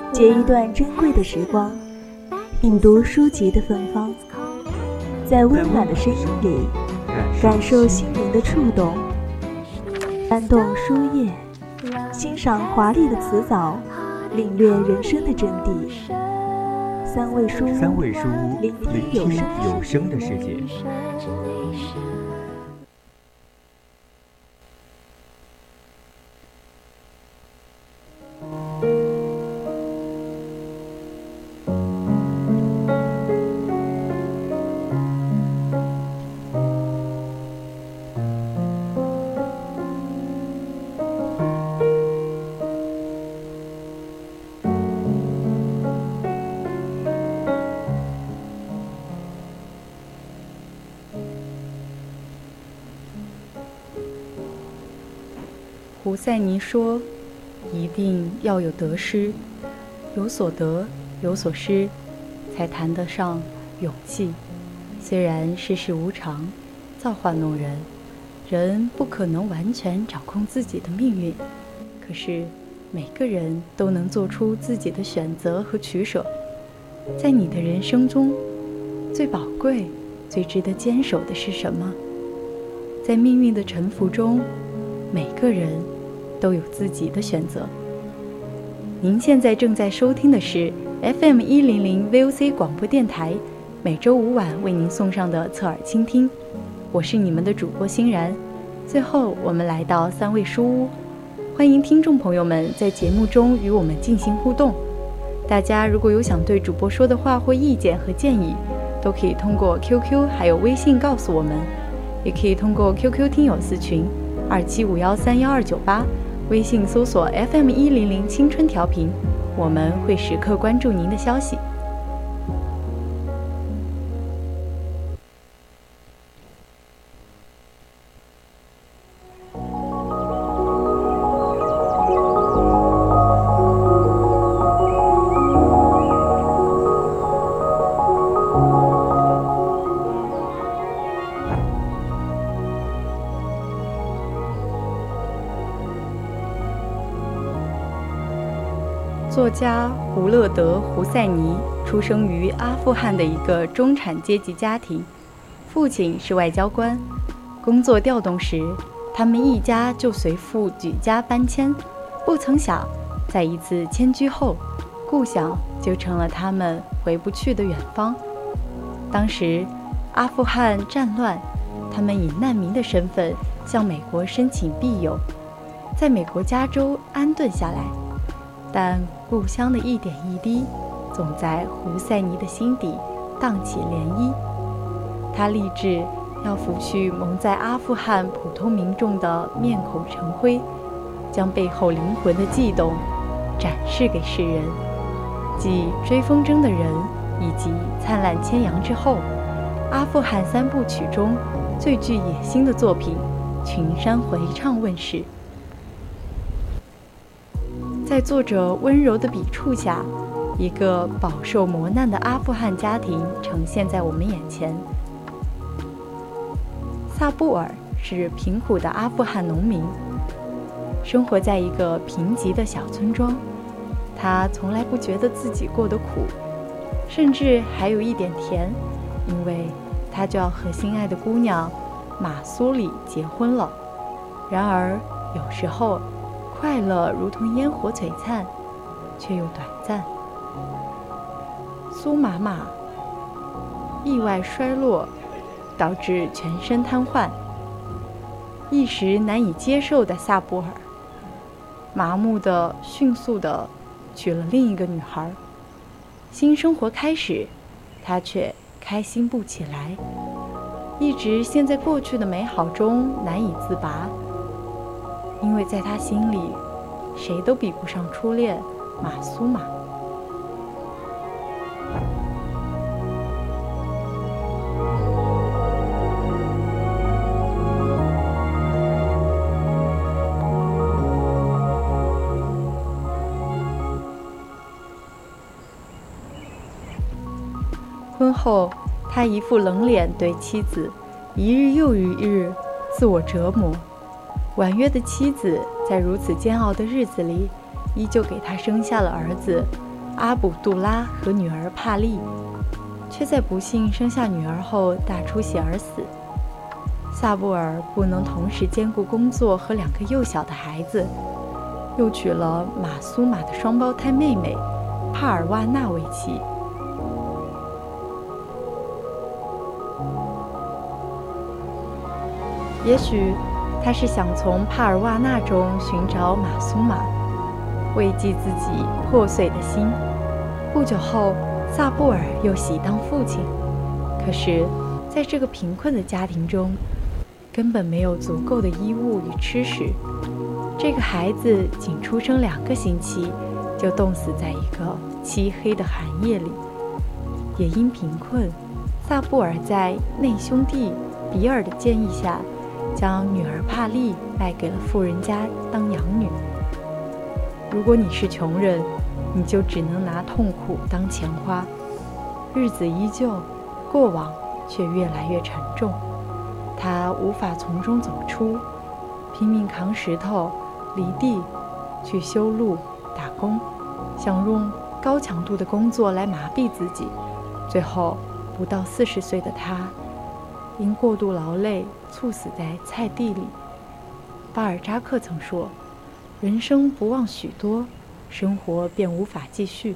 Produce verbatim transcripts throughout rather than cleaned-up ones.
借一段珍贵的时光，品读书籍的芬芳，在温暖的声音里感受心灵的触动，翻动书页，欣赏华丽的词藻，领略人生的真谛。三味书屋， 三味书屋， 聆听有声有声的世界。 胡塞尼说，一定要有得失，有所得，有所失，才谈得上勇气。虽然世事无常，造化弄人，人不可能完全掌控自己的命运，可是每个人都能做出自己的选择和取舍。在你的人生中，最宝贵、最值得坚守的是什么？在命运的沉浮中，每个人都有自己的选择。您现在正在收听的是 F M 一零零 V O C 广播电台，每周五晚为您送上的侧耳倾听，我是你们的主播欣然。最后我们来到三味书屋，欢迎听众朋友们在节目中与我们进行互动。大家如果有想对主播说的话或意见和建议，都可以通过 Q Q 还有微信告诉我们，也可以通过 Q Q 听友四群二七五幺三幺二九八，微信搜索 F M 一零零青春调频，我们会时刻关注您的消息。作家胡勒德·胡塞尼出生于阿富汗的一个中产阶级家庭，父亲是外交官。工作调动时，他们一家就随父举家搬迁。不曾想，在一次迁居后，故乡就成了他们回不去的远方。当时，阿富汗战乱，他们以难民的身份向美国申请庇佑，在美国加州安顿下来。但故乡的一点一滴，总在胡塞尼的心底荡起涟漪。他立志要抚恤蒙在阿富汗普通民众的面孔成灰，将背后灵魂的悸动展示给世人。继《追风筝的人》以及《灿烂千阳》之后，阿富汗三部曲中最具野心的作品《群山回唱》问世。在作者温柔的笔触下，一个饱受磨难的阿富汗家庭呈现在我们眼前。萨布尔是贫苦的阿富汗农民，生活在一个贫瘠的小村庄。他从来不觉得自己过得苦，甚至还有一点甜，因为他就要和心爱的姑娘马苏里结婚了。然而有时候快乐如同烟火璀璨，却又短暂。苏玛玛意外衰落，导致全身瘫痪。一时难以接受的萨布尔，麻木的、迅速的娶了另一个女孩。新生活开始，他却开心不起来，一直陷在过去的美好中难以自拔。因为在他心里，谁都比不上初恋马苏玛。婚后，他一副冷脸对妻子，一日又一日自我折磨。婉约的妻子在如此煎熬的日子里，依旧给他生下了儿子阿卜杜拉和女儿帕利，却在不幸生下女儿后大出血而死。萨布尔不能同时兼顾工作和两个幼小的孩子，又娶了马苏玛的双胞胎妹妹帕尔瓦纳为妻。也许他是想从帕尔瓦纳中寻找马苏玛，慰藉自己破碎的心。不久后，萨布尔又喜当父亲，可是在这个贫困的家庭中，根本没有足够的衣物与吃食。这个孩子仅出生两个星期，就冻死在一个漆黑的寒夜里。也因贫困，萨布尔在内兄弟比尔的建议下，将女儿帕利卖给了富人家当养女。如果你是穷人，你就只能拿痛苦当钱花。日子依旧，过往却越来越沉重，他无法从中走出，拼命扛石头、犁地，去修路、打工，想用高强度的工作来麻痹自己。最后，不到四十岁的他，因过度劳累猝死在菜地里。巴尔扎克曾说：“人生不忘许多，生活便无法继续。”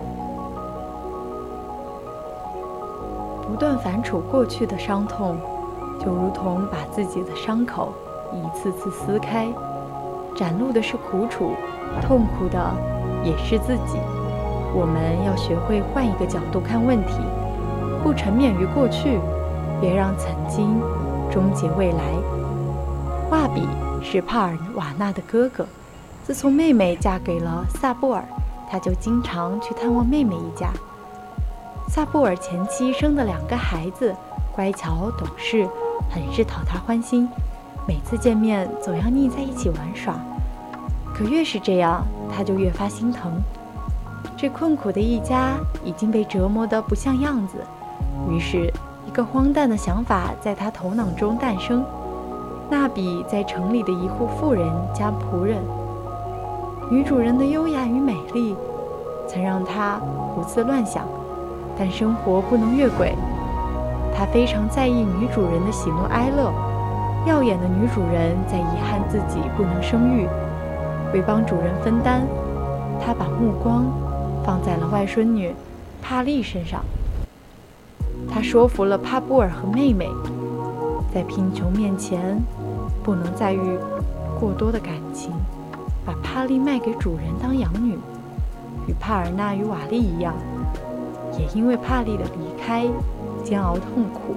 不断反刍过去的伤痛，就如同把自己的伤口一次次撕开，展露的是苦楚，痛苦的也是自己。我们要学会换一个角度看问题，不沉湎于过去，别让曾经终结未来。瓦比是帕尔瓦纳的哥哥，自从妹妹嫁给了萨布尔，他就经常去探望妹妹一家。萨布尔前妻生的两个孩子乖巧懂事，很是讨他欢心，每次见面总要腻在一起玩耍。可越是这样，他就越发心疼。这困苦的一家已经被折磨得不像样子，于是一个荒诞的想法在他头脑中诞生：娜比在城里的一户妇人家仆人。女主人的优雅与美丽曾让他胡思乱想，但生活不能越轨。他非常在意女主人的喜怒哀乐。耀眼的女主人在遗憾自己不能生育，为帮主人分担，他把目光放在了外孙女帕利身上。他说服了帕布尔和妹妹，在贫穷面前不能再遇过多的感情，把帕利卖给主人当养女。与帕尔纳与瓦利一样，也因为帕利的离开煎熬痛苦。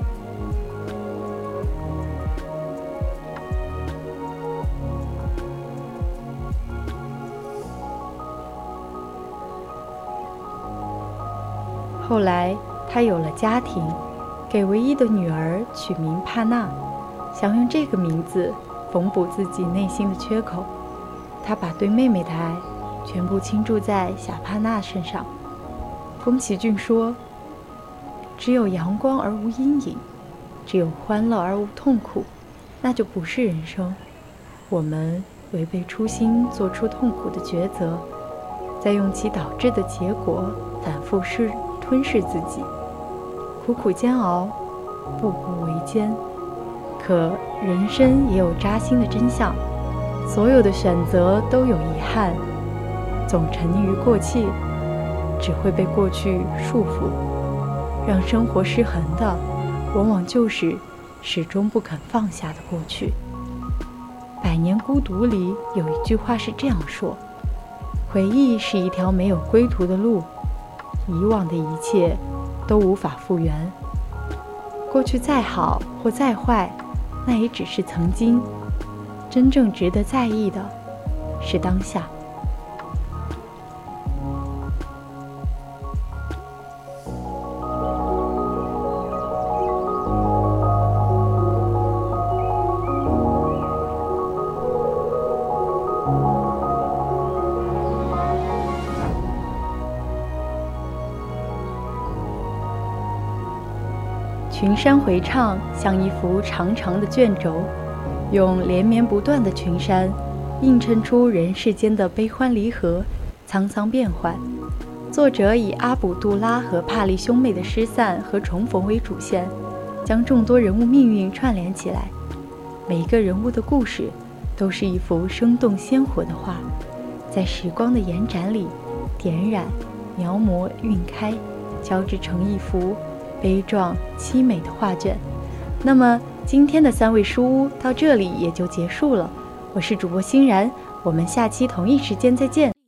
后来他有了家庭，给唯一的女儿取名帕娜，想用这个名字缝补自己内心的缺口。他把对妹妹的爱全部倾注在小帕娜身上。宫崎骏说：“只有阳光而无阴影，只有欢乐而无痛苦，那就不是人生。我们违背初心，做出痛苦的抉择，再用其导致的结果反复试吞噬自己，苦苦煎熬，步步维艰。可人生也有扎心的真相，所有的选择都有遗憾，总沉溺于过去，只会被过去束缚。让生活失衡的，往往就是始终不肯放下的过去。百年孤独里有一句话是这样说：回忆是一条没有归途的路，以往的一切都无法复原。过去再好或再坏，那也只是曾经，真正值得在意的是当下。群山回唱像一幅长长的卷轴，用连绵不断的群山映衬出人世间的悲欢离合、沧桑变幻。 作者以阿卜杜拉和帕利兄妹的失散和重逢为主线，将众多人物命运串联起来。每一个人物的故事都是一幅生动鲜活的画，在时光的延展里点染、描摹、晕开，交织成一幅悲壮凄美的画卷。那么今天的三味书屋到这里也就结束了，我是主播欣然，我们下期同一时间再见。